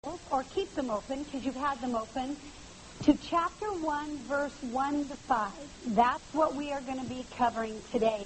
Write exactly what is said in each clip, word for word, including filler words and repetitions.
or keep them open because you've had them open, to chapter one, verse one to five. That's what we are going to be covering today.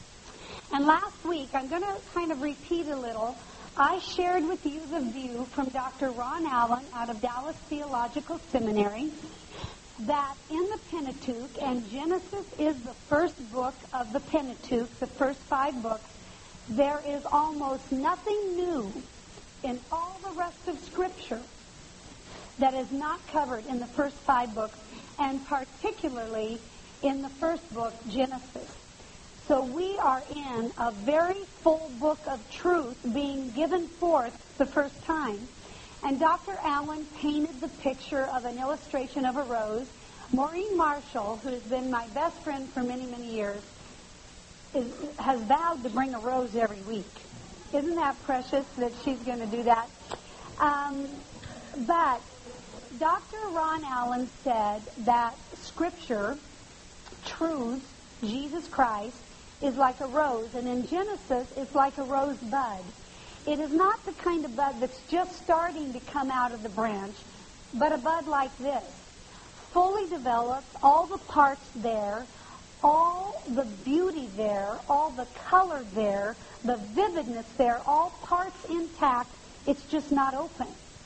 And last week, I'm going to kind of repeat a little. I shared with you the view from Doctor Ron Allen out of Dallas Theological Seminary that in the Pentateuch, and Genesis is the first book of the Pentateuch, the first five books, there is almost nothing new in all the rest of Scripture that is not covered in the first five books, and particularly in the first book, Genesis. So we are in a very full book of truth being given forth the first time. And Doctor Allen painted the picture of an illustration of a rose. Maureen Marshall, who has been my best friend for many, many years, is, has vowed to bring a rose every week. Isn't that precious that she's going to do that? Um, but Doctor Ron Allen said that Scripture, truth, Jesus Christ, is like a rose. And in Genesis, it's like a rose bud. It is not the kind of bud that's just starting to come out of the branch, but a bud like this. Fully developed, all the parts there, all the beauty there, all the color there, the vividness there, all parts intact. It's just not open.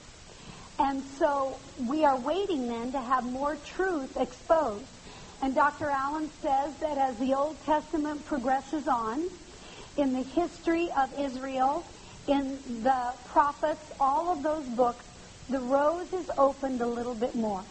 And so we are waiting then to have more truth exposed. And Doctor Allen says that as the Old Testament progresses on, in the history of Israel, in the prophets, all of those books, the rose is opened a little bit more.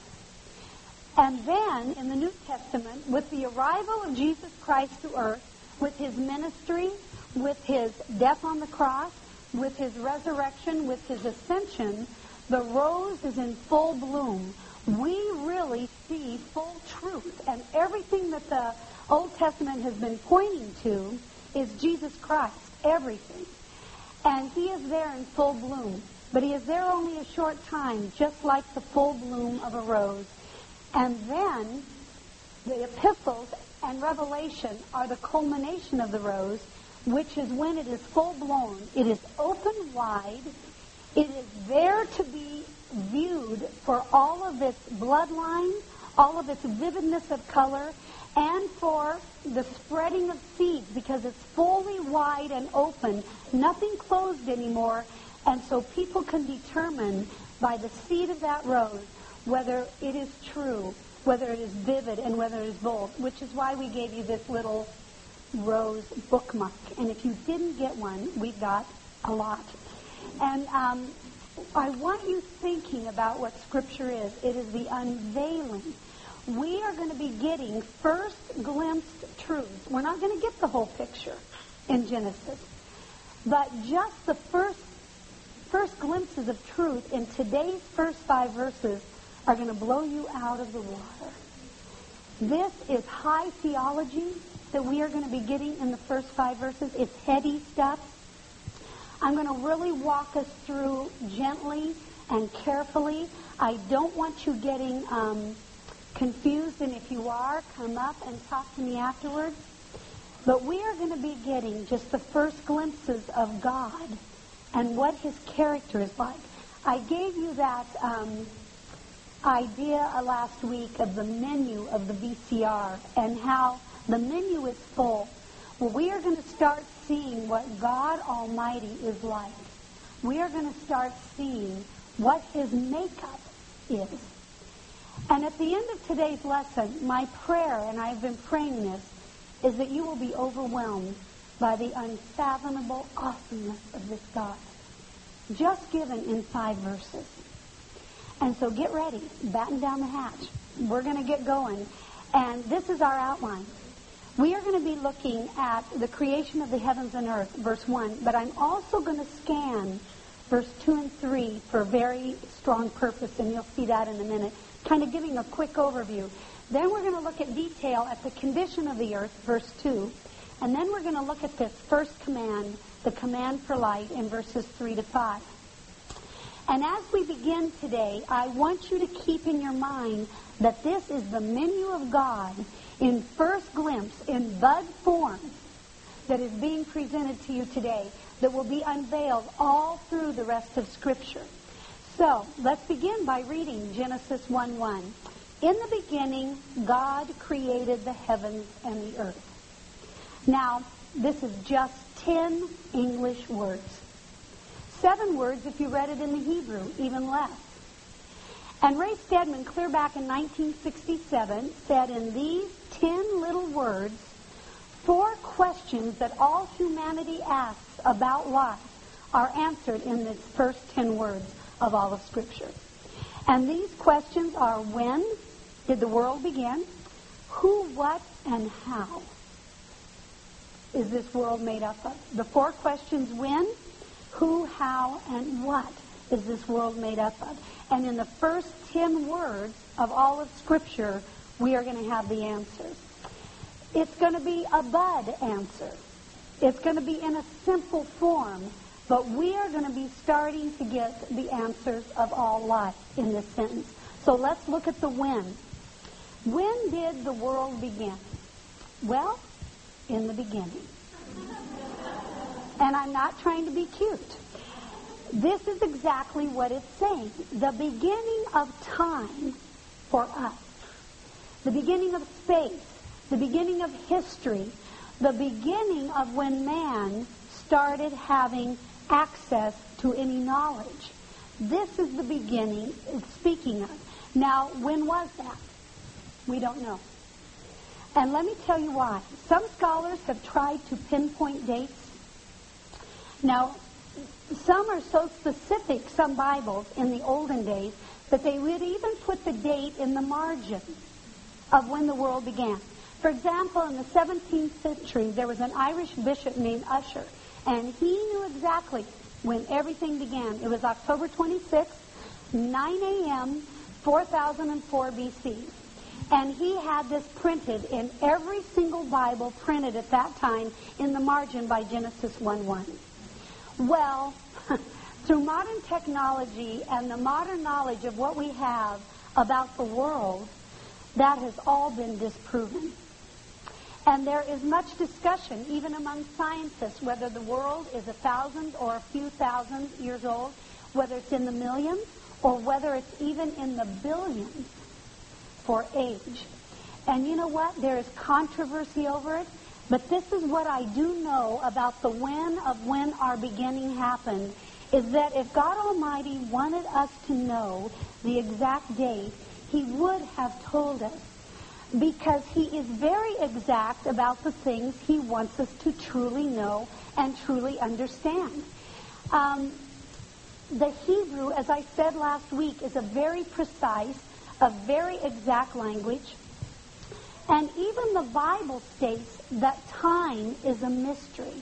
And then, in the New Testament, with the arrival of Jesus Christ to earth, with his ministry, with his death on the cross, with his resurrection, with his ascension, the rose is in full bloom. We really see full truth. And everything that the Old Testament has been pointing to is Jesus Christ, everything. And he is there in full bloom. But he is there only a short time, just like the full bloom of a rose. And then the epistles and Revelation are the culmination of the rose, which is when it is full blown. It is open wide. It is there to be viewed for all of its bloodline, all of its vividness of color, and for the spreading of seeds, because it's fully wide and open, nothing closed anymore, and so people can determine by the seed of that rose whether it is true, whether it is vivid, and whether it is bold, which is why we gave you this little rose bookmark. And if you didn't get one, we've got a lot. And um, I want you thinking about what Scripture is. It is the unveiling. We are going to be getting first glimpsed truths. We're not going to get the whole picture in Genesis, but just the first first glimpses of truth in today's first five verses are going to blow you out of the water. This is high theology that we are going to be getting in the first five verses. It's heady stuff. I'm going to really walk us through gently and carefully. I don't want you getting um, confused, and if you are, come up and talk to me afterwards. But we are going to be getting just the first glimpses of God and what his character is like. I gave you that um, idea uh, last week of the menu of the V C R and how the menu is full. Well, we are going to start seeing what God Almighty is like. We are going to start seeing what his makeup is. And at the end of today's lesson, my prayer, and I've been praying this, is that you will be overwhelmed by the unfathomable awesomeness of this God, just given in five verses. And so get ready, batten down the hatch. We're going to get going. And this is our outline. We are going to be looking at the creation of the heavens and earth, verse one, but I'm also going to scan verse two and three for a very strong purpose, and you'll see that in a minute, kind of giving a quick overview. Then we're going to look at detail at the condition of the earth, verse two, and then we're going to look at this first command, the command for light, in verses three to five. And as we begin today, I want you to keep in your mind that this is the menu of God in first glimpse, in bud form, that is being presented to you today, that will be unveiled all through the rest of Scripture. So, let's begin by reading Genesis one one. In the beginning, God created the heavens and the earth. Now, this is just ten English words. Seven words if you read it in the Hebrew, even less. And Ray Stedman, clear back in nineteen sixty-seven, said in these ten little words, four questions that all humanity asks about life are answered in the first ten words of all of Scripture. And these questions are: when did the world begin? Who, what, and how is this world made up of? The four questions: when, who, how, and what is this world made up of? And in the first ten words of all of Scripture, we are going to have the answers. It's going to be a bud answer. It's going to be in a simple form, but we are going to be starting to get the answers of all life in this sentence. So let's look at the when. When did the world begin? Well, in the beginning. And I'm not trying to be cute. This is exactly what it's saying. The beginning of time for us. The beginning of space. The beginning of history. The beginning of when man started having access to any knowledge. This is the beginning it's speaking of. Now, when was that? We don't know. And let me tell you why. Some scholars have tried to pinpoint dates. Now, some are so specific, some Bibles in the olden days, that they would even put the date in the margin of when the world began. For example, in the seventeenth century, there was an Irish bishop named Ussher, and he knew exactly when everything began. It was October twenty-sixth, nine a.m., four thousand four B C. And he had this printed in every single Bible printed at that time in the margin by Genesis one one. Well, through modern technology and the modern knowledge of what we have about the world, that has all been disproven. And there is much discussion, even among scientists, whether the world is a thousand or a few thousand years old, whether it's in the millions, or whether it's even in the billions for age. And you know what? There is controversy over it. But this is what I do know about the when of when our beginning happened, is that if God Almighty wanted us to know the exact date, He would have told us. Because He is very exact about the things He wants us to truly know and truly understand. Um, the Hebrew, as I said last week, is a very precise, a very exact language. And even the Bible states that time is a mystery.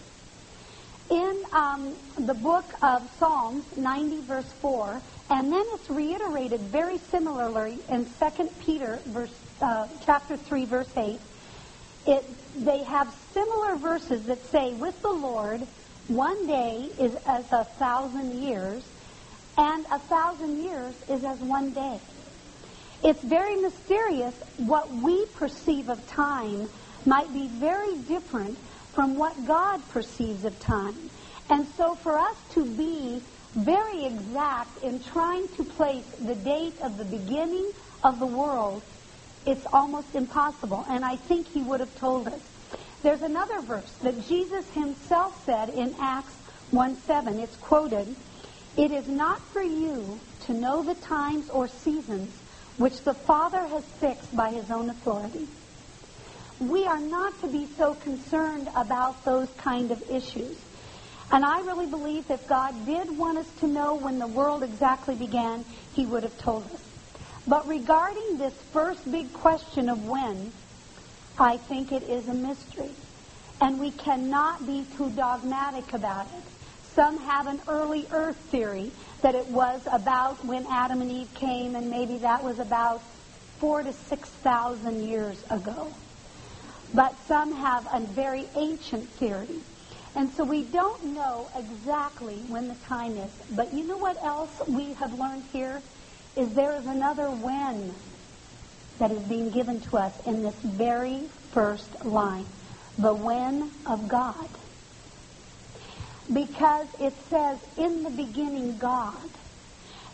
In um, the book of Psalms ninety, verse four, and then it's reiterated very similarly in Second Peter, verse, uh, chapter three, verse eight. It, they have similar verses that say, with the Lord, one day is as a thousand years, and a thousand years is as one day. It's very mysterious. What we perceive of time might be very different from what God perceives of time. And so for us to be very exact in trying to place the date of the beginning of the world, it's almost impossible. And I think He would have told us. There's another verse that Jesus Himself said in Acts one seven. It's quoted, "It is not for you to know the times or seasons which the Father has fixed by His own authority." We are not to be so concerned about those kind of issues. And I really believe if God did want us to know when the world exactly began, He would have told us. But regarding this first big question of when, I think it is a mystery. And we cannot be too dogmatic about it. Some have an early earth theory that it was about when Adam and Eve came, and maybe that was about four to six thousand years ago. But some have a very ancient theory. And so we don't know exactly when the time is. But you know what else we have learned here? Is there is another when that is being given to us in this very first line. The when of God. Because it says, in the beginning, God.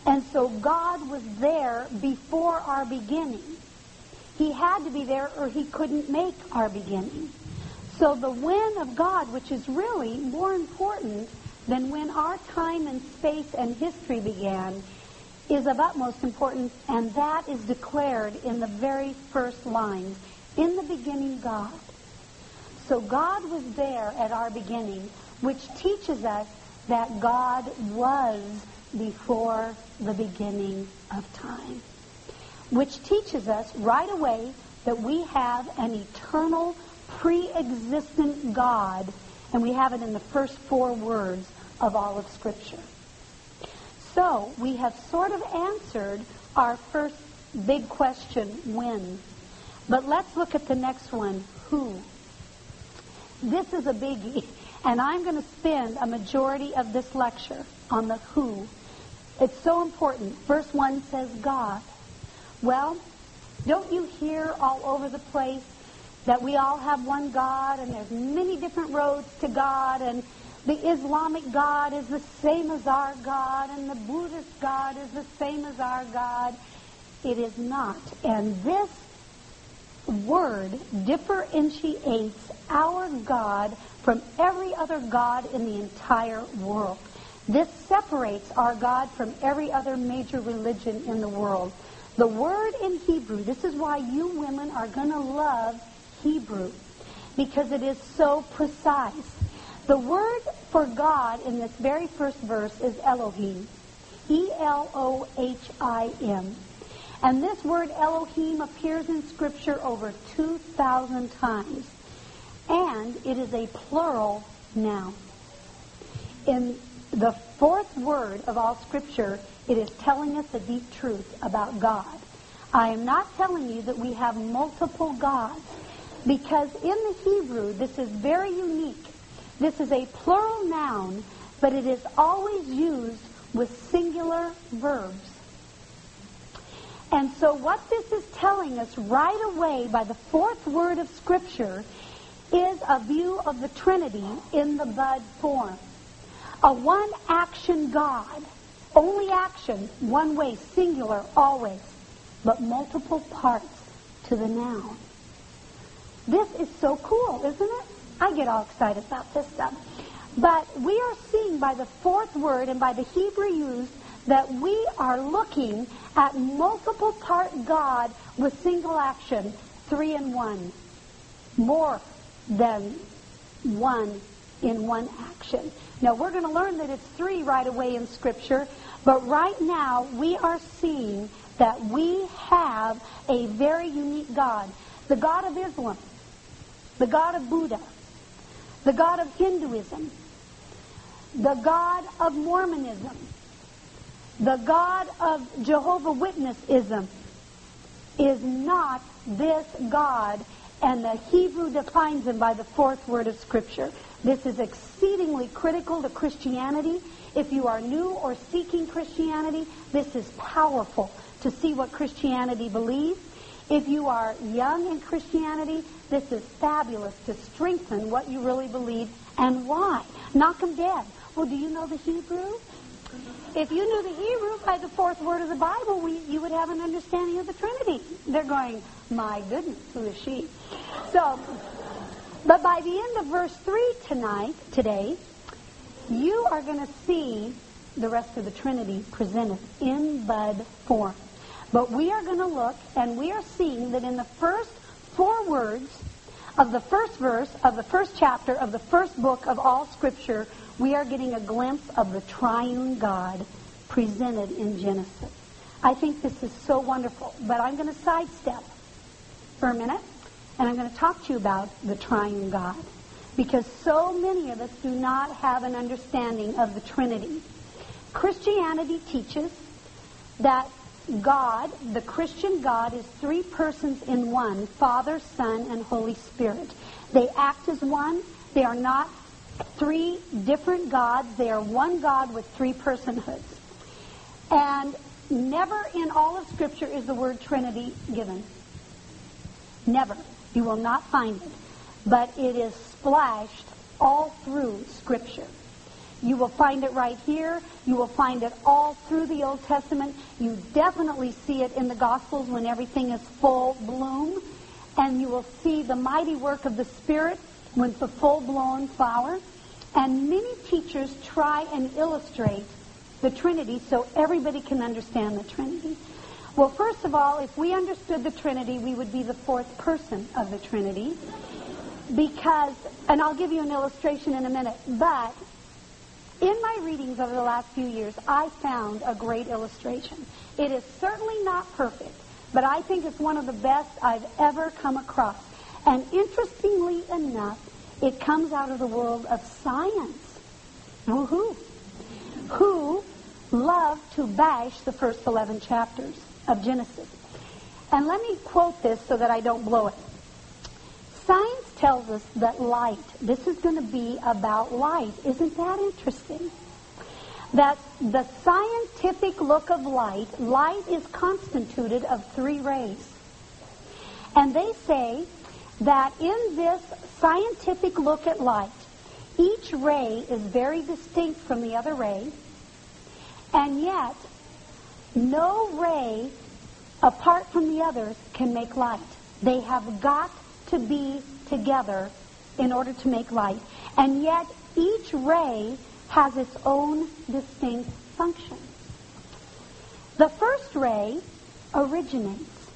And so God was there before our beginning. He had to be there or he couldn't make our beginning. So the when of God, which is really more important than when our time and space and history began, is of utmost importance, and that is declared in the very first lines. In the beginning, God. So God was there at our beginning, which teaches us that God was before the beginning of time. Which teaches us right away that we have an eternal, pre-existent God, and we have it in the first four words of all of Scripture. So, we have sort of answered our first big question, when. But let's look at the next one, who. This is a biggie, and I'm going to spend a majority of this lecture on the who. It's so important. Verse one says God. Well, don't you hear all over the place that we all have one God, and there's many different roads to God, and the Islamic God is the same as our God, and the Buddhist God is the same as our God? It is not. And this word differentiates our God from every other God in the entire world. This separates our God from every other major religion in the world. The word in Hebrew, this is why you women are going to love Hebrew, because it is so precise. The word for God in this very first verse is Elohim. E L O H I M. And this word Elohim appears in Scripture over two thousand times. And it is a plural noun. In the fourth word of all Scripture, it is telling us a deep truth about God. I am not telling you that we have multiple gods, because in the Hebrew, this is very unique. This is a plural noun, but it is always used with singular verbs. And so what this is telling us right away by the fourth word of Scripture is a view of the Trinity in the bud form. A one-action God. Only action, one way, singular, always, but multiple parts to the noun. This is so cool, isn't it? I get all excited about this stuff. But we are seeing by the fourth word and by the Hebrew used that we are looking at multiple part God with single action, three in one. More than one in one action. Now, we're going to learn that it's three right away in Scripture, but right now we are seeing that we have a very unique God. The God of Islam, the God of Buddha, the God of Hinduism, the God of Mormonism, the God of Jehovah Witnessism is not this God, and the Hebrew defines him by the fourth word of Scripture. This is exceedingly critical to Christianity. If you are new or seeking Christianity, this is powerful to see what Christianity believes. If you are young in Christianity, this is fabulous to strengthen what you really believe and why. Knock them dead. Well, do you know the Hebrew? If you knew the Hebrew by the fourth word of the Bible, we, you would have an understanding of the Trinity. They're going, my goodness, who is she? So, but by the end of verse three tonight, today, you are going to see the rest of the Trinity presented in bud form. But we are going to look, and we are seeing that in the first four words of the first verse of the first chapter of the first book of all Scripture, we are getting a glimpse of the triune God presented in Genesis. I think this is so wonderful, but I'm going to sidestep for a minute, and I'm going to talk to you about the triune God, because so many of us do not have an understanding of the Trinity. Christianity teaches that God, the Christian God, is three persons in one, Father, Son, and Holy Spirit. They act as one. They are not three different gods. They are one God with three personhoods. And never in all of Scripture is the word Trinity given. Never. You will not find it. But it is splashed all through Scripture. You will find it right here. You will find it all through the Old Testament. You definitely see it in the Gospels when everything is full bloom. And you will see the mighty work of the Spirit when it's a full-blown flower. And many teachers try and illustrate the Trinity so everybody can understand the Trinity. Well, first of all, if we understood the Trinity, we would be the fourth person of the Trinity. Because, and I'll give you an illustration in a minute, but in my readings over the last few years, I found a great illustration. It is certainly not perfect, but I think it's one of the best I've ever come across. And interestingly enough, it comes out of the world of science. Woohoo! Who love to bash the first eleven chapters of Genesis. And let me quote this so that I don't blow it. Science tells us that light, this is going to be about light. Isn't that interesting? That the scientific look of light, light is constituted of three rays. And they say that in this scientific look at light, each ray is very distinct from the other ray, and yet no ray apart from the others can make light. They have got to be together in order to make light. And yet each ray has its own distinct function. The first ray originates.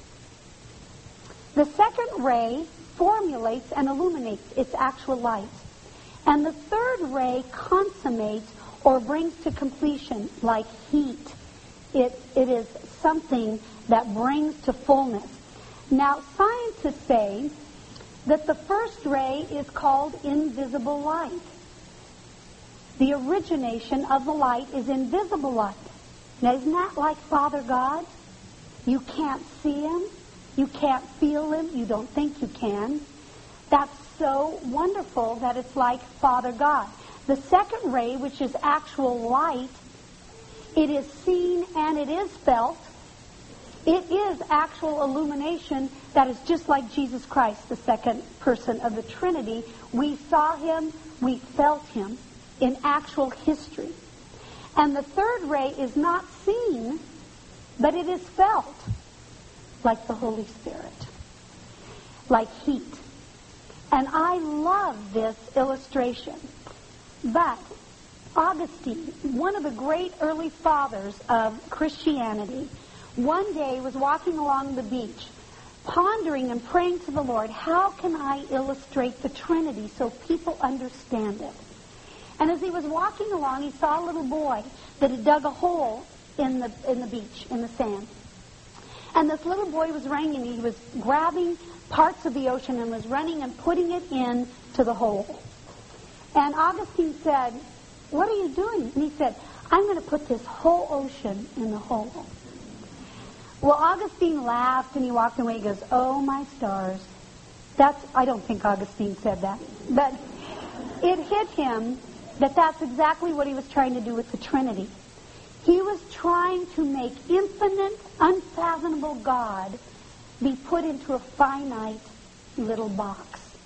The second ray formulates and illuminates its actual light. And the third ray consummates or brings to completion, like heat. It, it is something that brings to fullness. Now, scientists say that the first ray is called invisible light. The origination of the light is invisible light. Now, isn't that like Father God? You can't see Him. You can't feel Him. You don't think you can. That's so wonderful that it's like Father God. The second ray, which is actual light, it is seen and it is felt. It is actual illumination that is just like Jesus Christ, the second person of the Trinity. We saw Him, we felt Him in actual history. And the third ray is not seen, but it is felt, like the Holy Spirit, like heat. And I love this illustration. But Augustine, one of the great early fathers of Christianity, one day was walking along the beach, pondering and praying to the Lord, how can I illustrate the Trinity so people understand it? And as he was walking along, he saw a little boy that had dug a hole in the in the beach, in the sand. And this little boy was running, and he was grabbing parts of the ocean and was running and putting it in to the hole. And Augustine said, what are you doing? And he said, I'm going to put this whole ocean in the hole. Well, Augustine laughed and he walked away. He goes, oh, my stars. That's, I don't think Augustine said that. But it hit him that that's exactly what he was trying to do with the Trinity. He was trying to make infinite, unfathomable God be put into a finite little box.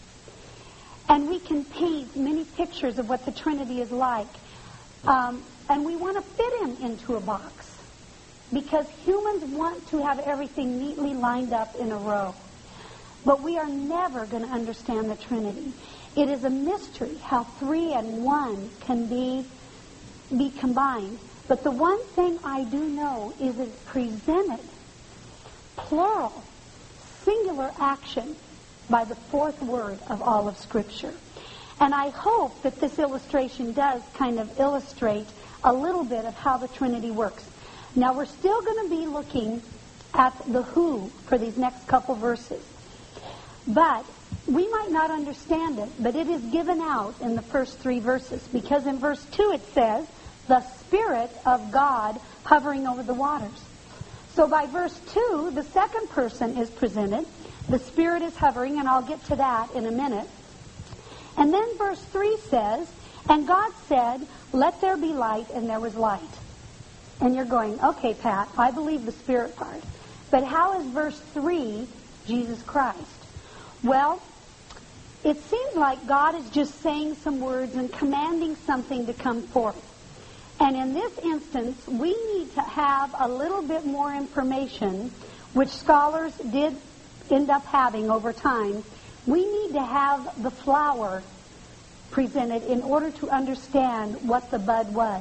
And we can paint many pictures of what the Trinity is like. Um, and we want to fit Him into a box. Because humans want to have everything neatly lined up in a row. But we are never going to understand the Trinity. It is a mystery how three and one can be, be combined. But the one thing I do know is it's presented, plural, singular action, by the fourth word of all of Scripture. And I hope that this illustration does kind of illustrate a little bit of how the Trinity works. Now, we're still going to be looking at the who for these next couple verses. But we might not understand it, but it is given out in the first three verses. Because in verse two it says, the Spirit of God hovering over the waters. So by verse two, the second person is presented. The Spirit is hovering, and I'll get to that in a minute. And then verse three says, and God said, let there be light, and there was light. And you're going, okay, Pat, I believe the Spirit part. But how is verse three Jesus Christ? Well, it seems like God is just saying some words and commanding something to come forth. And in this instance, we need to have a little bit more information, which scholars did end up having over time. We need to have the flower presented in order to understand what the bud was.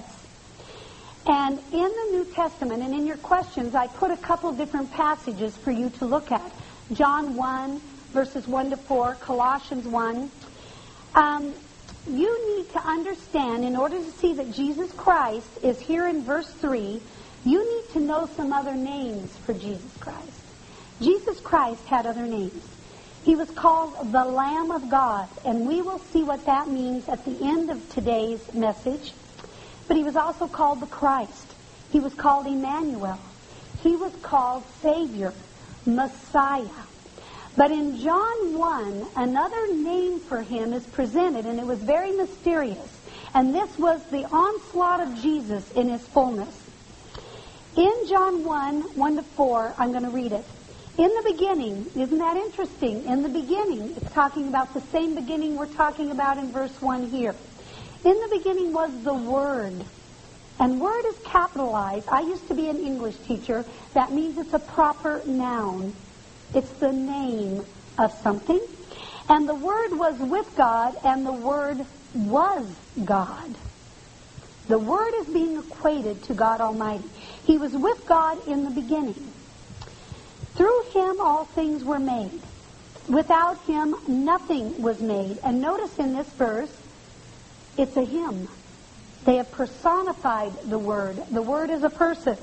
And in the New Testament, and in your questions, I put a couple different passages for you to look at. John one, verses one to four, Colossians one. Um, you need to understand, in order to see that Jesus Christ is here in verse three, you need to know some other names for Jesus Christ. Jesus Christ had other names. He was called the Lamb of God, and we will see what that means at the end of today's message. But he was also called the Christ. He was called Emmanuel. He was called Savior, Messiah. But in John one, another name for him is presented, and it was very mysterious. And this was the onslaught of Jesus in his fullness. In John one, one to four, I'm going to read it. In the beginning, isn't that interesting? In the beginning, it's talking about the same beginning we're talking about in verse one here. In the beginning was the Word. And Word is capitalized. I used to be an English teacher. That means it's a proper noun. It's the name of something. And the Word was with God, and the Word was God. The Word is being equated to God Almighty. He was with God in the beginning. Through Him all things were made. Without Him nothing was made. And notice in this verse, it's a him. They have personified the Word. The Word is a person.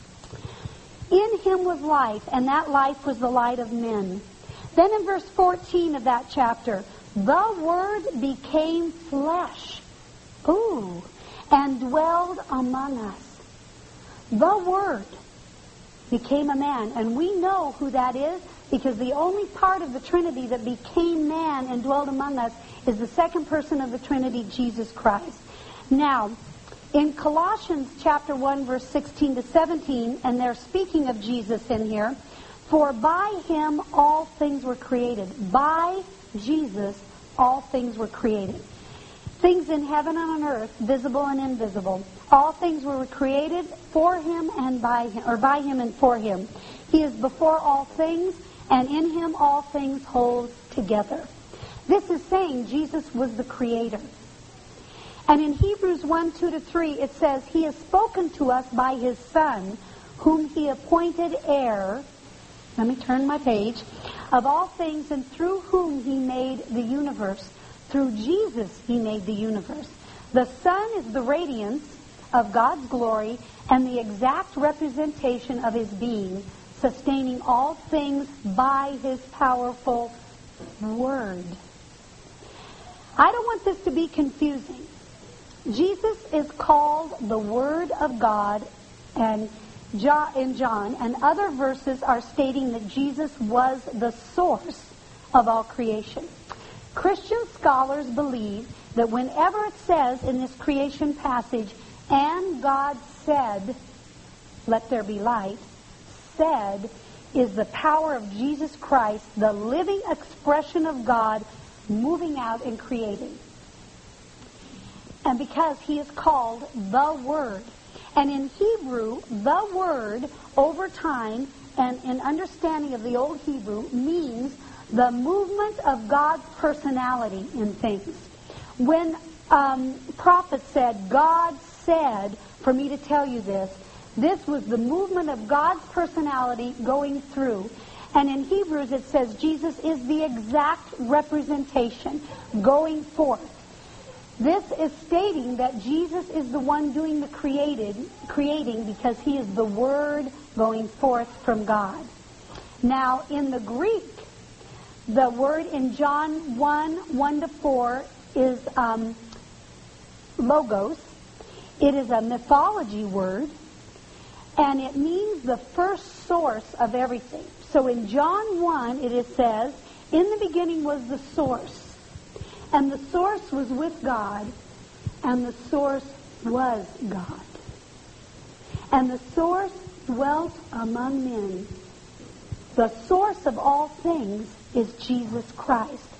In Him was life, and that life was the light of men. Then in verse fourteen of that chapter, the Word became flesh. Ooh. And dwelled among us. The Word became a man. And we know who that is, because the only part of the Trinity that became man and dwelled among us is the second person of the Trinity, Jesus Christ. Now, in Colossians chapter one, verse sixteen to seventeen, and they're speaking of Jesus in here, for by Him all things were created. By Jesus all things were created. Things in heaven and on earth, visible and invisible. All things were created for Him and by Him, or by Him and for Him. He is before all things, and in Him all things hold together. This is saying Jesus was the Creator. And in Hebrews one, two to three, it says, He has spoken to us by His Son, whom He appointed heir, let me turn my page, of all things, and through whom He made the universe. Through Jesus He made the universe. The Son is the radiance of God's glory and the exact representation of His being, sustaining all things by His powerful Word. I don't want this to be confusing. Jesus is called the Word of God, and in John, and other verses are stating that Jesus was the source of all creation. Christian scholars believe that whenever it says in this creation passage, and God said, let there be light, said is the power of Jesus Christ, the living expression of God, moving out and creating. And because He is called the Word. And in Hebrew, the Word, over time, and in understanding of the Old Hebrew, means the movement of God's personality in things. When um, prophet said, God said for me to tell you this, this was the movement of God's personality going through. And in Hebrews it says Jesus is the exact representation going forth. This is stating that Jesus is the one doing the created, creating because He is the Word going forth from God. Now, in the Greek, the word in John one, one to four is um, logos. It is a mythology word, and it means the first source of everything. So in John one, it is says, in the beginning was the source, and the source was with God, and the source was God. And the source dwelt among men. The source of all things is Jesus Christ.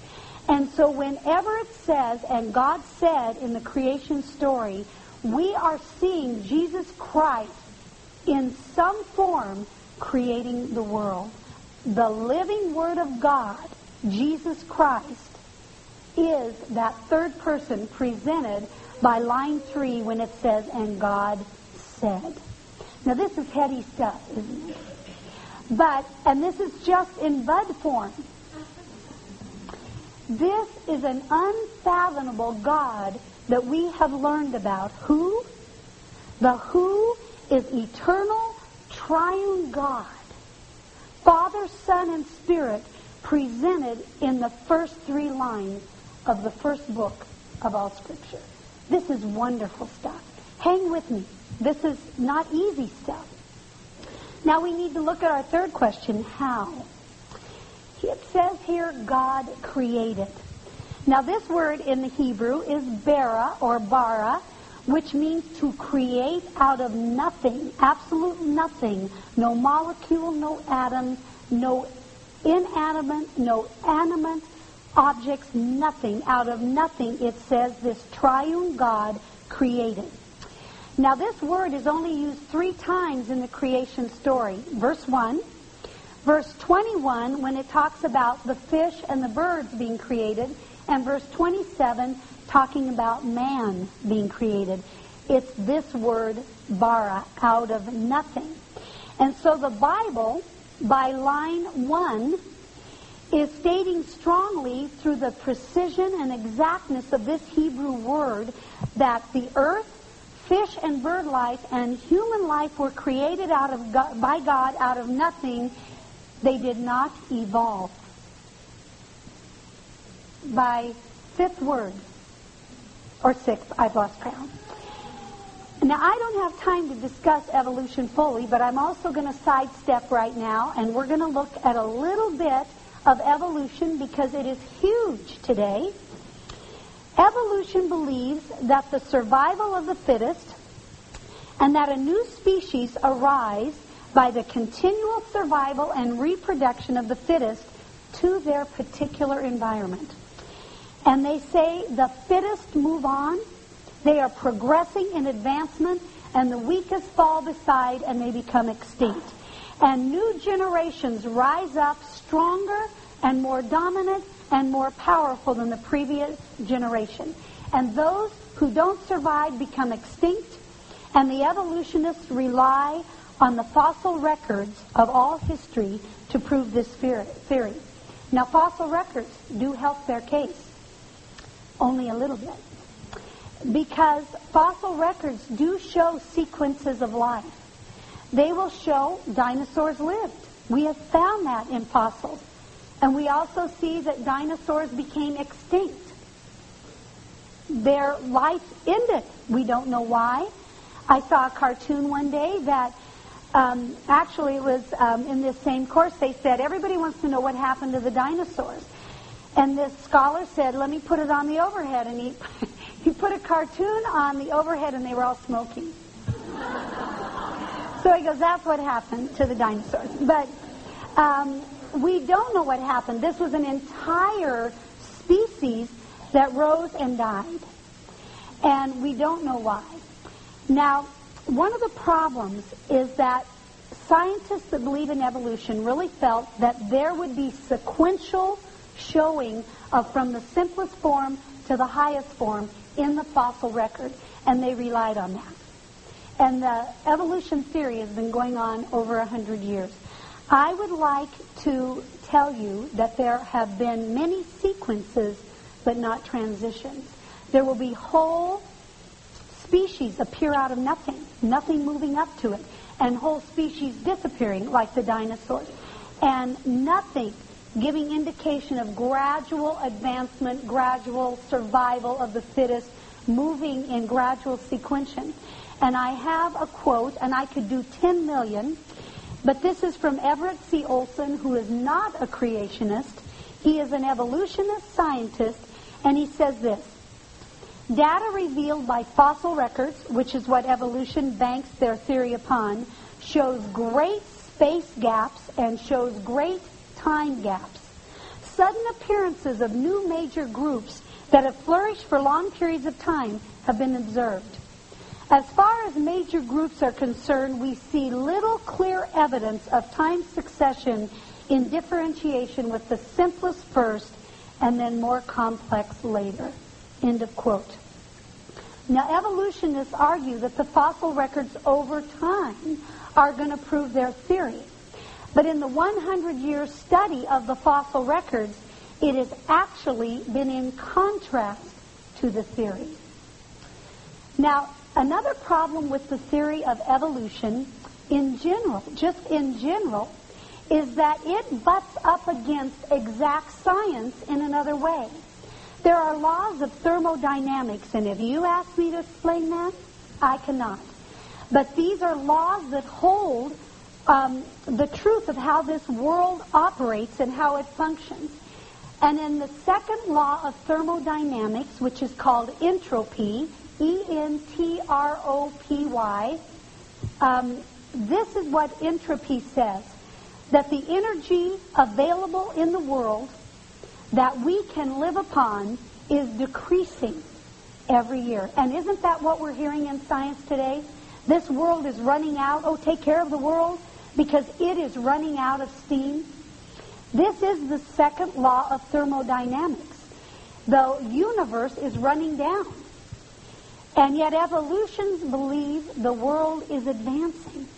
And so whenever it says, and God said in the creation story, we are seeing Jesus Christ in some form creating the world. The living Word of God, Jesus Christ, is that third person presented by line three when it says, and God said. Now this is heady stuff, isn't it? But, and this is just in bud form. This is an unfathomable God that we have learned about. Who? The who is eternal, triune God. Father, Son, and Spirit presented in the first three lines of the first book of all Scripture. This is wonderful stuff. Hang with me. This is not easy stuff. Now we need to look at our third question, how? It says here, God created. Now this word in the Hebrew is bara or bara, which means to create out of nothing, absolute nothing, no molecule, no atom, no inanimate, no animate objects, nothing. Out of nothing, it says this triune God created. Now this word is only used three times in the creation story. Verse one, verse twenty-one, when it talks about the fish and the birds being created, and verse twenty-seven, talking about man being created. It's this word, bara, out of nothing. And so the Bible, by line one, is stating strongly through the precision and exactness of this Hebrew word that the earth, fish and bird life, and human life were created out of God, by God out of nothing. They did not evolve. By fifth word, or sixth, I've lost count. Now, I don't have time to discuss evolution fully, but I'm also going to sidestep right now, and we're going to look at a little bit of evolution because it is huge today. Evolution believes that the survival of the fittest and that a new species arise by the continual survival and reproduction of the fittest to their particular environment. And they say the fittest move on, they are progressing in advancement, and the weakest fall beside and they become extinct. And new generations rise up stronger and more dominant and more powerful than the previous generation. And those who don't survive become extinct, and the evolutionists rely on the fossil records of all history to prove this theory. Now, fossil records do help their case. Only a little bit. Because fossil records do show sequences of life. They will show dinosaurs lived. We have found that in fossils. And we also see that dinosaurs became extinct. Their life ended. We don't know why. I saw a cartoon one day that um, actually it was um, in this same course. They said, everybody wants to know what happened to the dinosaurs. And this scholar said, let me put it on the overhead. And he, he put a cartoon on the overhead and they were all smoking. So he goes, that's what happened to the dinosaurs. But um, we don't know what happened. This was an entire species that rose and died. And we don't know why. Now, one of the problems is that scientists that believe in evolution really felt that there would be sequential showing of from the simplest form to the highest form in the fossil record, and they relied on that. And the evolution theory has been going on over a hundred years. I would like to tell you that there have been many sequences, but not transitions. There will be whole species appear out of nothing, nothing moving up to it, and whole species disappearing like the dinosaurs, and nothing giving indication of gradual advancement, gradual survival of the fittest, moving in gradual sequentiation. And I have a quote, and I could do ten million, but this is from Everett C. Olson, who is not a creationist. He is an evolutionist scientist, and he says this: data revealed by fossil records, which is what evolution banks their theory upon, shows great space gaps and shows great time gaps. sudden appearances of new major groups that have flourished for long periods of time have been observed. As far as major groups are concerned, we see little clear evidence of time succession in differentiation, with the simplest first and then more complex later. End of quote. Now, evolutionists argue that the fossil records over time are going to prove their theory. But in the hundred year study of the fossil records, it has actually been in contrast to the theory. Now, another problem with the theory of evolution in general, just in general, is that it butts up against exact science in another way. There are laws of thermodynamics, and if you ask me to explain that, I cannot. But these are laws that hold um, the truth of how this world operates and how it functions. And in the second law of thermodynamics, which is called entropy, E N T R O P Y, um, this is what entropy says, that the energy available in the world that we can live upon is decreasing every year. And isn't that what we're hearing in science today? This world is running out. Oh, take care of the world, because it is running out of steam. This is the second law of thermodynamics. The universe is running down. And yet evolutionists believe the world is advancing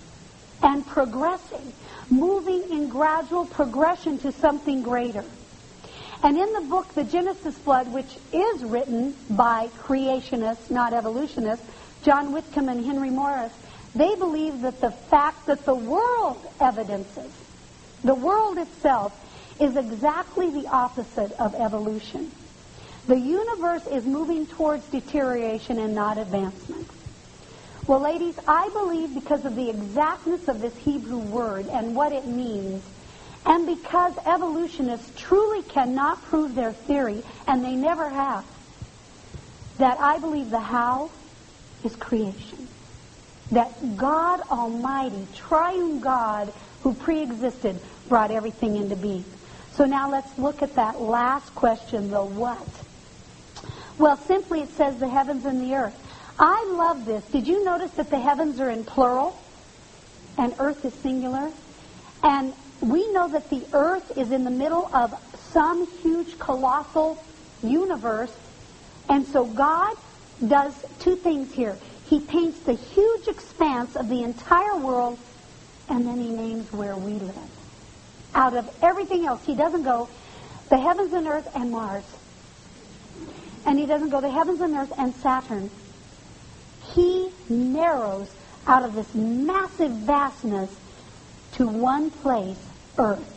and progressing, moving in gradual progression to something greater. And in the book, The Genesis Flood, which is written by creationists, not evolutionists, John Whitcomb and Henry Morris, they believe that the fact that the world evidences, the world itself, is exactly the opposite of evolution. The universe is moving towards deterioration and not advancement. Well, ladies, I believe because of the exactness of this Hebrew word and what it means, and because evolutionists truly cannot prove their theory, and they never have, that I believe the how is creation. That God Almighty, triune God, who pre-existed, brought everything into being. So now let's look at that last question, the what. Well, simply it says the heavens and the earth. I love this. Did you notice that the heavens are in plural and earth is singular? And we know that the earth is in the middle of some huge, colossal universe. And so God does two things here. He paints the huge expanse of the entire world, and then he names where we live. Out of everything else, he doesn't go the heavens and earth and Mars. And he doesn't go the heavens and earth and Saturn. He narrows out of this massive vastness to one place, earth.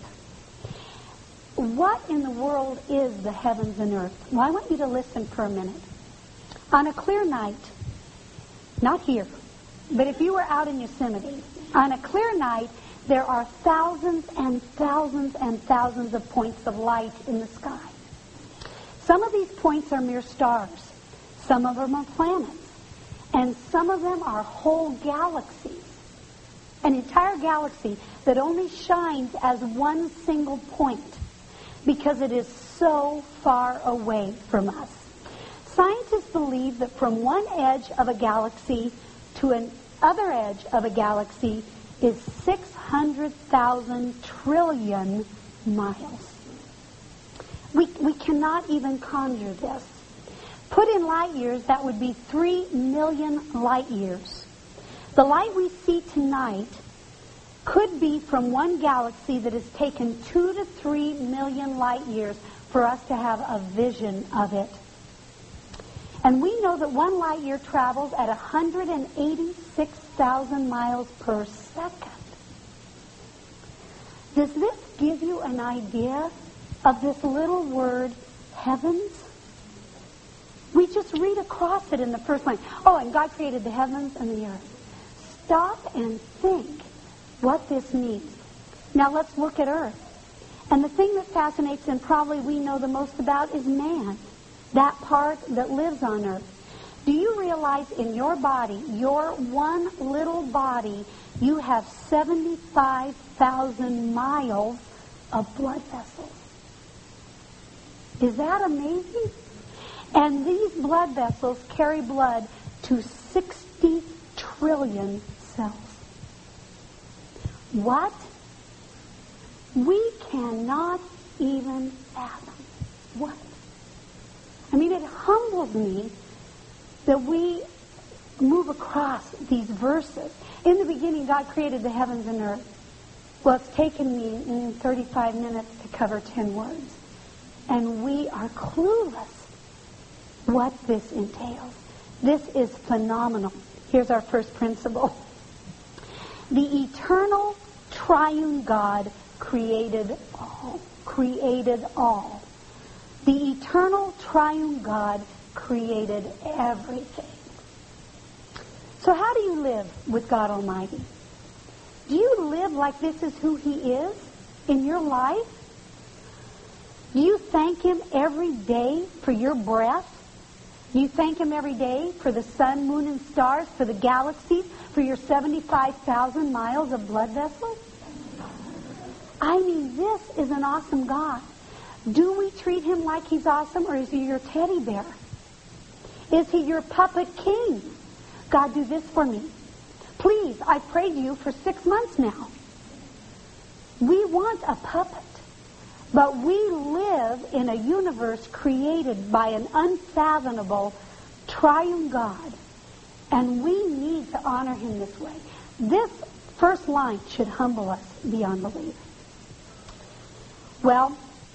What in the world is the heavens and earth? Well, I want you to listen for a minute. On a clear night, not here, but if you were out in Yosemite, on a clear night, there are thousands and thousands and thousands of points of light in the sky. Some of these points are mere stars. Some of them are planets. And some of them are whole galaxies. An entire galaxy that only shines as one single point because it is so far away from us. Scientists believe that from one edge of a galaxy to another edge of a galaxy is six hundred thousand trillion miles. We, we cannot even conjure this. Put in light years, that would be three million light years. The light we see tonight could be from one galaxy that has taken two to three million light years for us to have a vision of it. And we know that one light year travels at one hundred eighty-six thousand miles per second. Does this give you an idea of this little word, heavens? We just read across it in the first line. Oh, and God created the heavens and the earth. Stop and think what this means. Now let's look at earth. And the thing that fascinates and probably we know the most about is man, that part that lives on earth. Do you realize in your body, your one little body, you have seventy-five thousand miles of blood vessels? Is that amazing? And these blood vessels carry blood to sixty trillion cells. What? We cannot even fathom. What? I mean, it humbles me that we move across these verses. In the beginning, God created the heavens and earth. Well, it's taken me in thirty-five minutes to cover ten words. And we are clueless what this entails. This is phenomenal. Here's our first principle. The eternal triune God created all. Created all. The eternal triune God created everything. So how do you live with God Almighty? Do you live like this is who He is in your life? Do you thank Him every day for your breath? Do you thank Him every day for the sun, moon, and stars, for the galaxies, for your seventy-five thousand miles of blood vessels? I mean, this is an awesome God. Do we treat Him like He's awesome, or is He your teddy bear? Is He your puppet king? God, do this for me. Please, I've prayed you for six months now. We want a puppet. But we live in a universe created by an unfathomable triune God. And we need to honor Him this way. This first line should humble us beyond belief. Well,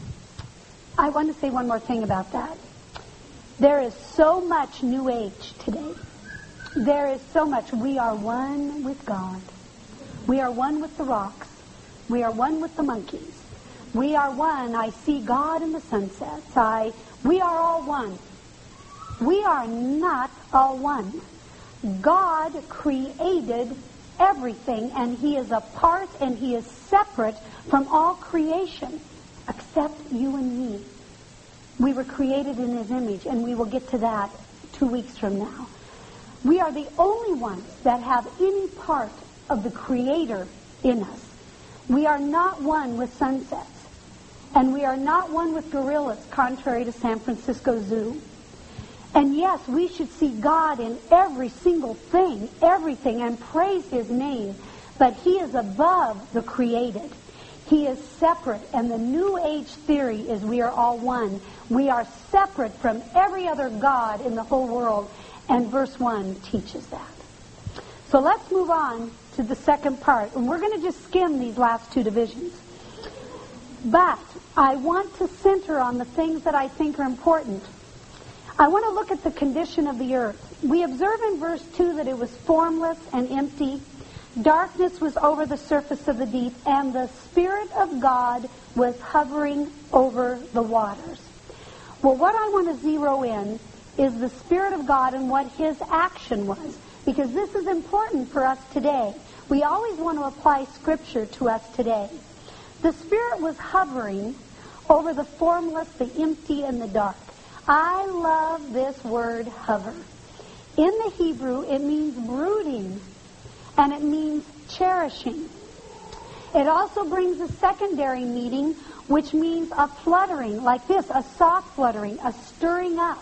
I want to say one more thing about that. There is so much New Age today. There is so much. We are one with God. We are one with the rocks. We are one with the monkeys. We are one. I see God in the sunsets. I, we are all one. We are not all one. God created everything, and He is apart and He is separate from all creation, except you and me. We were created in His image, and we will get to that two weeks from now. We are the only ones that have any part of the Creator in us. We are not one with sunsets. And we are not one with gorillas, contrary to San Francisco Zoo. And yes, we should see God in every single thing, everything, and praise His name. But He is above the created. He is separate. And the New Age theory is we are all one. We are separate from every other God in the whole world. And verse one teaches that. So let's move on to the second part. And we're going to just skim these last two divisions. But I want to center on the things that I think are important. I want to look at the condition of the earth. We observe in verse two that it was formless and empty. Darkness was over the surface of the deep, and the Spirit of God was hovering over the waters. Well, what I want to zero in is the Spirit of God and what His action was, because this is important for us today. We always want to apply Scripture to us today. The Spirit was hovering over the formless, the empty, and the dark. I love this word, hover. In the Hebrew, it means brooding, and it means cherishing. It also brings a secondary meaning, which means a fluttering, like this, a soft fluttering, a stirring up.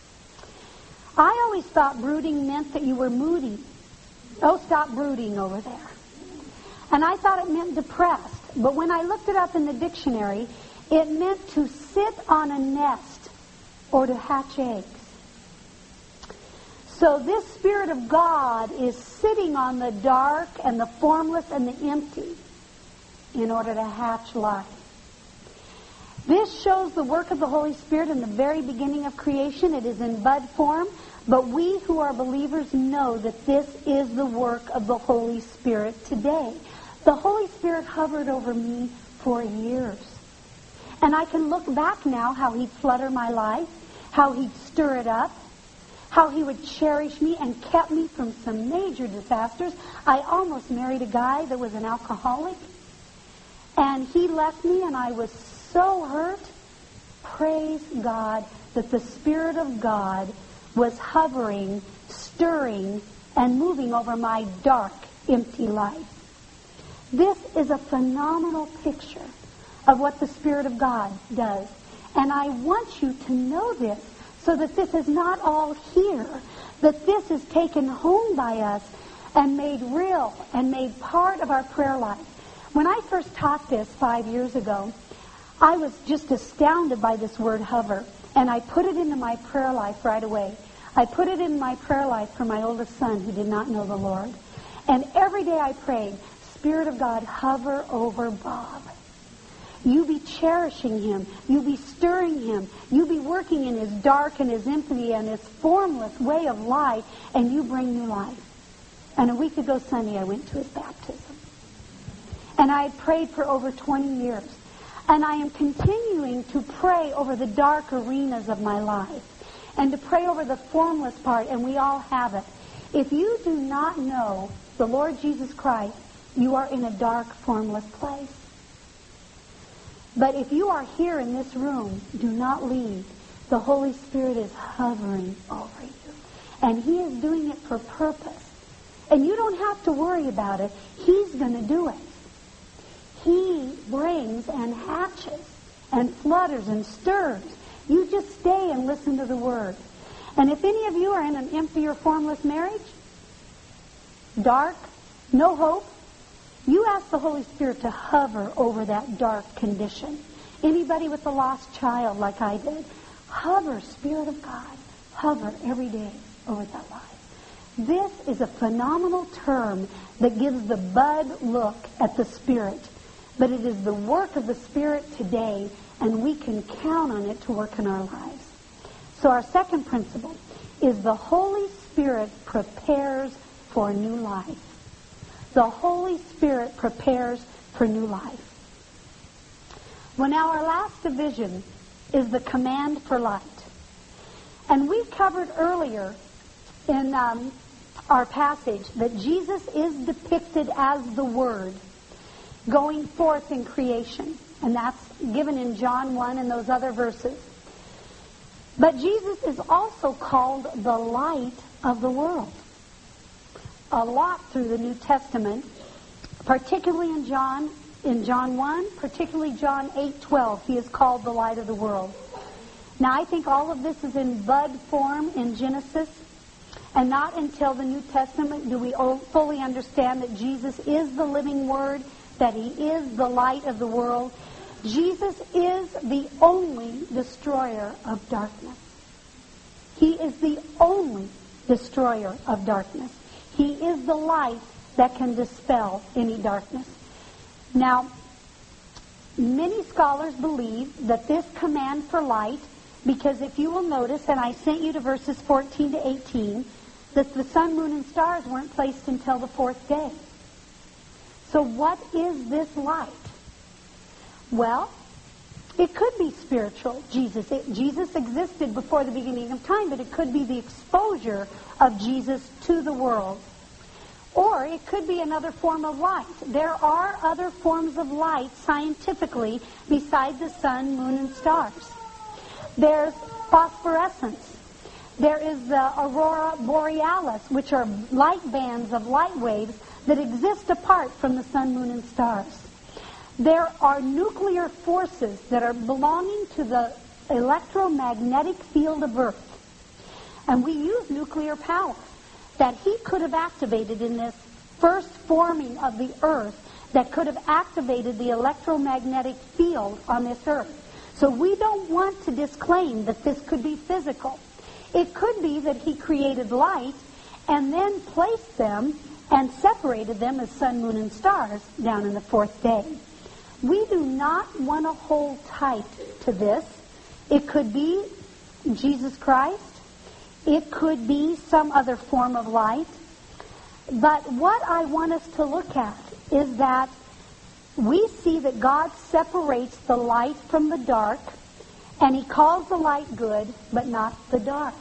I always thought brooding meant that you were moody. Oh, stop brooding over there. And I thought it meant depressed. But when I looked it up in the dictionary, it meant to sit on a nest or to hatch eggs. So this Spirit of God is sitting on the dark and the formless and the empty in order to hatch life. This shows the work of the Holy Spirit in the very beginning of creation. It is in bud form, but we who are believers know that this is the work of the Holy Spirit today. The Holy Spirit hovered over me for years. And I can look back now how He'd flutter my life, how He'd stir it up, how He would cherish me and kept me from some major disasters. I almost married a guy that was an alcoholic, and he left me, and I was so hurt. Praise God that the Spirit of God was hovering, stirring, and moving over my dark, empty life. This is a phenomenal picture of what the Spirit of God does. And I want you to know this so that this is not all here, that this is taken home by us and made real and made part of our prayer life. When I first taught this five years ago, I was just astounded by this word hover, and I put it into my prayer life right away. I put it in my prayer life for my oldest son who did not know the Lord. And every day I prayed, Spirit of God, hover over Bob. You be cherishing him. You be stirring him. You be working in his dark and his empty and his formless way of life, and you bring new life. And a week ago Sunday, I went to his baptism. And I had prayed for over twenty years. And I am continuing to pray over the dark arenas of my life and to pray over the formless part, and we all have it. If you do not know the Lord Jesus Christ, you are in a dark, formless place. But if you are here in this room, do not leave. The Holy Spirit is hovering over you. And He is doing it for purpose. And you don't have to worry about it. He's going to do it. He brings and hatches and flutters and stirs. You just stay and listen to the Word. And if any of you are in an empty or formless marriage, dark, no hope, you ask the Holy Spirit to hover over that dark condition. Anybody with a lost child like I did, hover, Spirit of God, hover every day over that life. This is a phenomenal term that gives the bud look at the Spirit. But it is the work of the Spirit today, and we can count on it to work in our lives. So our second principle is the Holy Spirit prepares for new life. The Holy Spirit prepares for new life. Well, now our last division is the command for light. And we covered earlier in um, our passage that Jesus is depicted as the Word going forth in creation. And that's given in John one and those other verses. But Jesus is also called the light of the world. A lot through the New Testament, particularly in John, in John one, particularly John eight twelve, he is called the light of the world. Now, I think all of this is in bud form in Genesis, and not until the New Testament do we fully understand that Jesus is the living Word, that He is the light of the world. Jesus is the only destroyer of darkness. He is the only destroyer of darkness. He is the light that can dispel any darkness. Now, many scholars believe that this command for light, because if you will notice, and I sent you to verses fourteen to eighteen, that the sun, moon, and stars weren't placed until the fourth day. So what is this light? Well, it could be spiritual, Jesus. It, Jesus existed before the beginning of time, but it could be the exposure of Jesus to the world. Or it could be another form of light. There are other forms of light scientifically besides the sun, moon, and stars. There's phosphorescence. There is the aurora borealis, which are light bands of light waves that exist apart from the sun, moon, and stars. There are nuclear forces that are belonging to the electromagnetic field of Earth. And we use nuclear power that He could have activated in this first forming of the Earth, that could have activated the electromagnetic field on this Earth. So we don't want to disclaim that this could be physical. It could be that He created light and then placed them and separated them as sun, moon, and stars down in the fourth day. We do not want to hold tight to this. It could be Jesus Christ. It could be some other form of light. But what I want us to look at is that we see that God separates the light from the dark, and He calls the light good, but not the dark.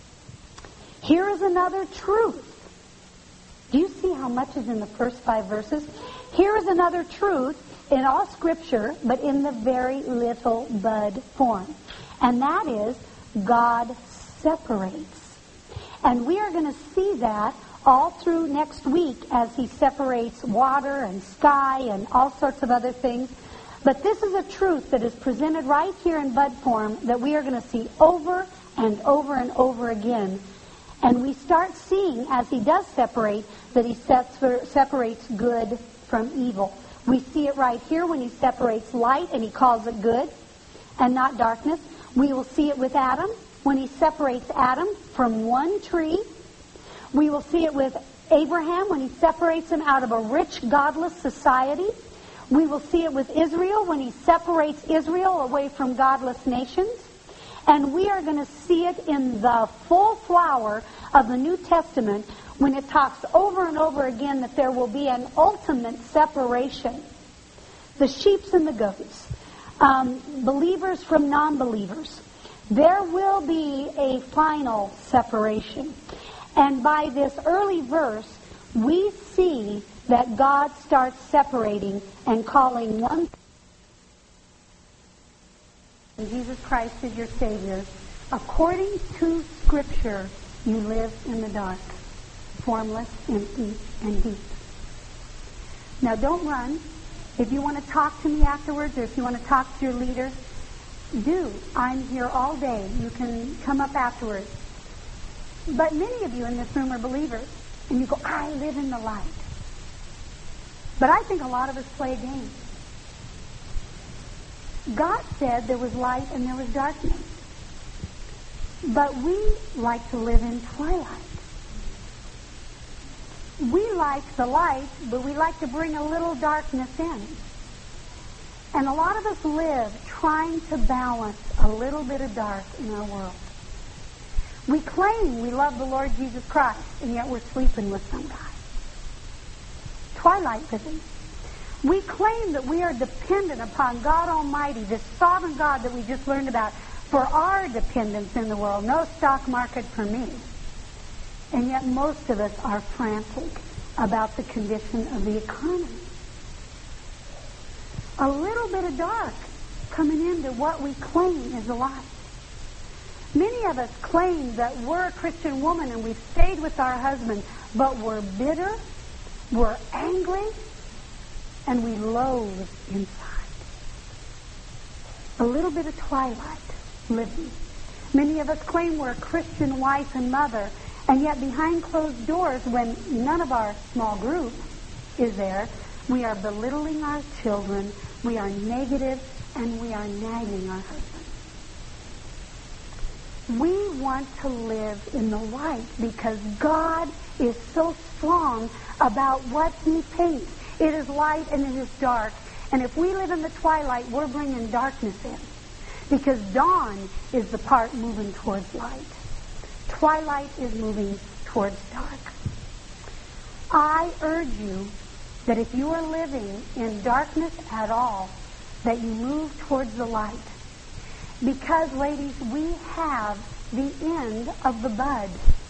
Here is another truth. Do you see how much is in the first five verses? Here is another truth in all Scripture, but in the very little bud form. And that is, God separates. And we are going to see that all through next week as He separates water and sky and all sorts of other things. But this is a truth that is presented right here in bud form that we are going to see over and over and over again. And we start seeing, as he does separate, that he sets for, separates good from evil. We see it right here when he separates light and he calls it good and not darkness. We will see it with Adam when he separates Adam from one tree. We will see it with Abraham when he separates him out of a rich, godless society. We will see it with Israel when he separates Israel away from godless nations. And we are going to see it in the full flower of the New Testament when it talks over and over again that there will be an ultimate separation. The sheep and the goats. Um, believers from non-believers. There will be a final separation. And by this early verse, we see that God starts separating and calling one. Jesus Christ is your Savior. According to Scripture, you live in the dark, formless, empty, and deep. Now don't run. If you want to talk to me afterwards, or if you want to talk to your leader, do. I'm here all day. You can come up afterwards. But many of you in this room are believers, and you go, I live in the light. But I think a lot of us play a game. God said there was light and there was darkness. But we like to live in twilight. We like the light, but we like to bring a little darkness in. And a lot of us live trying to balance a little bit of dark in our world. We claim we love the Lord Jesus Christ, and yet we're sleeping with some guy. Twilight living. We claim that we are dependent upon God Almighty, this sovereign God that we just learned about, for our dependence in the world. No stock market for me. And yet most of us are frantic about the condition of the economy. A little bit of dark coming into what we claim is a light. Many of us claim that we're a Christian woman and we've stayed with our husband, but we're bitter, we're angry, and we loathe inside. A little bit of twilight living. Many of us claim we're a Christian wife and mother, and yet behind closed doors, when none of our small group is there, we are belittling our children, we are negative, and we are nagging our husbands. We want to live in the light because God is so strong about what He paints. It is light and it is dark. And if we live in the twilight, we're bringing darkness in. Because dawn is the part moving towards light. Twilight is moving towards dark. I urge you that if you are living in darkness at all, that you move towards the light. Because, ladies, we have the end of the bud.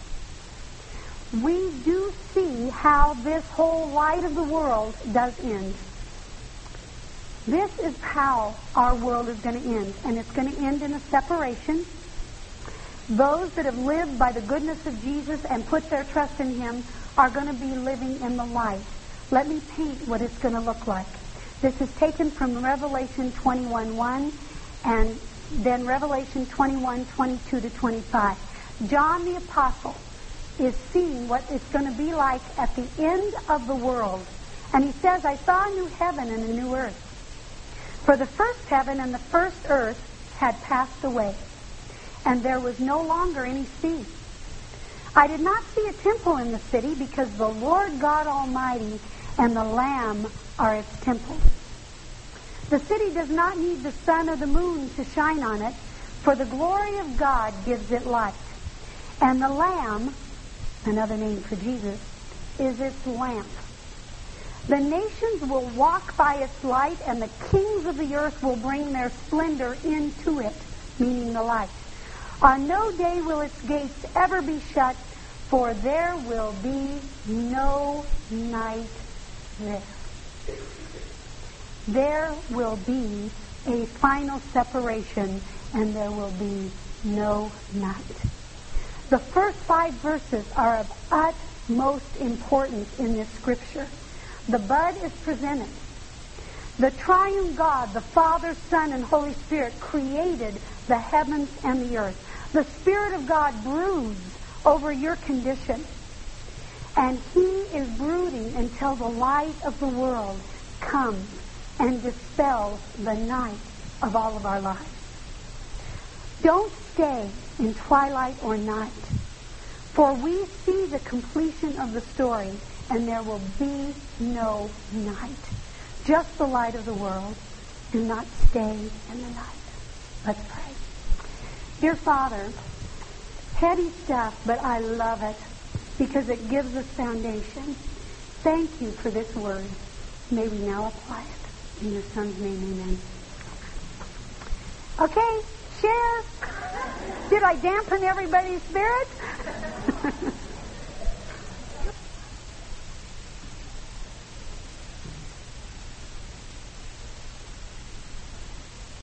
We do see how this whole light of the world does end. This is how our world is going to end. And it's going to end in a separation. Those that have lived by the goodness of Jesus and put their trust in Him are going to be living in the light. Let me paint what it's going to look like. This is taken from Revelation twenty-one one and then Revelation twenty-one twenty-two to twenty-five. John the Apostle is seeing what it's going to be like at the end of the world. And he says, I saw a new heaven and a new earth. For the first heaven and the first earth had passed away, and there was no longer any sea. I did not see a temple in the city, because the Lord God Almighty and the Lamb are its temple. The city does not need the sun or the moon to shine on it, for the glory of God gives it light. And the Lamb, another name for Jesus, is its lamp. The nations will walk by its light, and the kings of the earth will bring their splendor into it, meaning the light. On no day will its gates ever be shut, for there will be no night there. There will be a final separation, and there will be no night. The first five verses are of utmost importance in this scripture. The bud is presented. The triune God, the Father, Son, and Holy Spirit, created the heavens and the earth. The Spirit of God broods over your condition. And He is brooding until the light of the world comes and dispels the night of all of our lives. Don't stay in twilight or night, for we see the completion of the story, and there will be no night. Just the light of the world. Do not stay in the night. Let's pray. Dear Father, heady stuff, but I love it because it gives us foundation. Thank you for this word. May we now apply it. In your Son's name, amen. Okay, share. Did I dampen everybody's spirit?